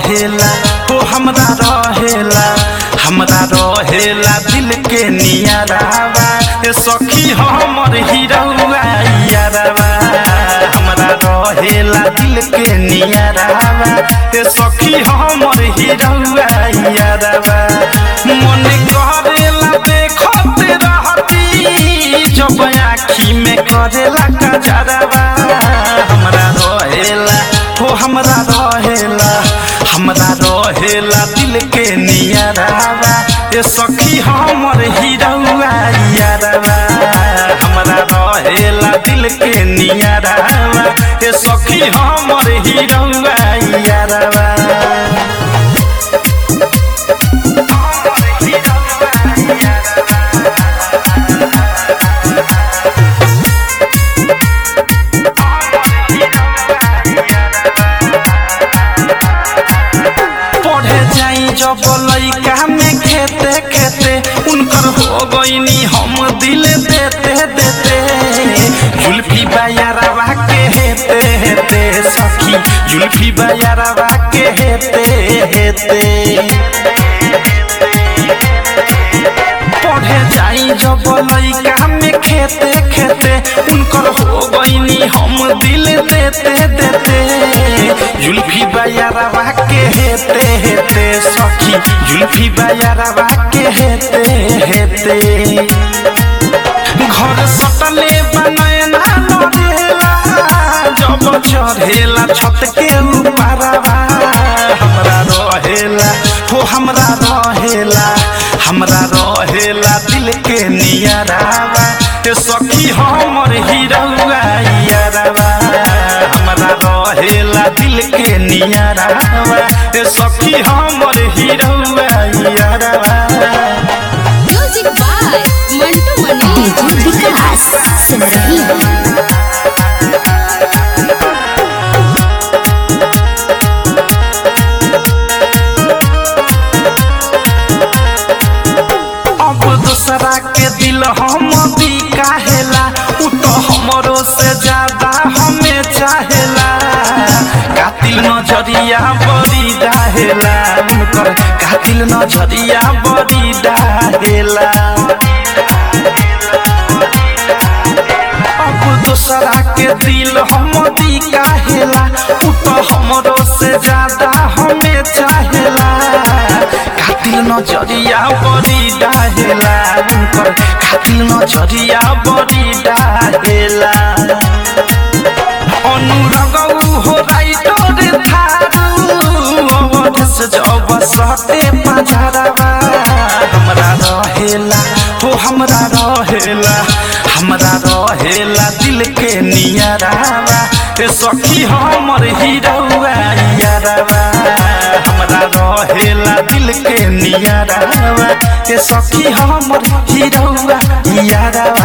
रहेला हो हमरा रहेला दिल के नियरावा ए सखी हमर हिरौआ यारवा हमरा रहेला दिल के नियरावा ए सखी हमर हिरौआ यारवा मन करेला देखत रहती जब आँखी में करेला कजरवा हमरा रहेला हो हमरा रहेला दिल के नियरावा ए सखी हमर हिरौआ यारवा हमरा रहेला दिल के नियरावा ए सखी हमर हिरौआ यारवा जब लइका में खेते खेते उनकर हो गईनी हम दिल देते देते जुल्फी बयारवा के हेते हेते सखी जुल्फी बयारवा के हेते हेते पढ़े जाई जब लइका में खेते खेते उनकर हो गईनी हम दिल देते देते जुल्फी बयारवा के हेते हेते सखी जुल्फी बयारवा के हेते हेते घर सटले बनैना लड़ेला जब चढ़ेला छत के ऊपरवा हमरा रहेला हो हमरा रहेला दिल के नियरावा ए सखी हमर हिरौआ यारवा हमरा रहेला दिल के नियरावा ए सखी हमर हिरौआ यारवा music by Mantu Mani DJ Vikas सिमरही दूसरा के दिल हम भी काहेला उ तो हमरो से ज्यादा हमें चाहेला कातिल नजरिया बड़ी डाहेला उनकर कातिल नजरिया बड़ी डाहेला अब दूसरा के दिल हम भी काहेला उ तो हमरो से ज्यादा हमें चाहेला कातिल नजरिया बड़ी डाहेला उनकर कातिल नजरिया बड़ी डाहेला अनुरगौ हो राइटर थारू अवधस जब सटे पझरवा हमरा रहेला हो हमरा रहेला दिल के नियरावा ए सखी हमर हिरौआ यारवा हमरा रहेला दिल के नियरावा ए सखी हमर हिरौआ यारवा।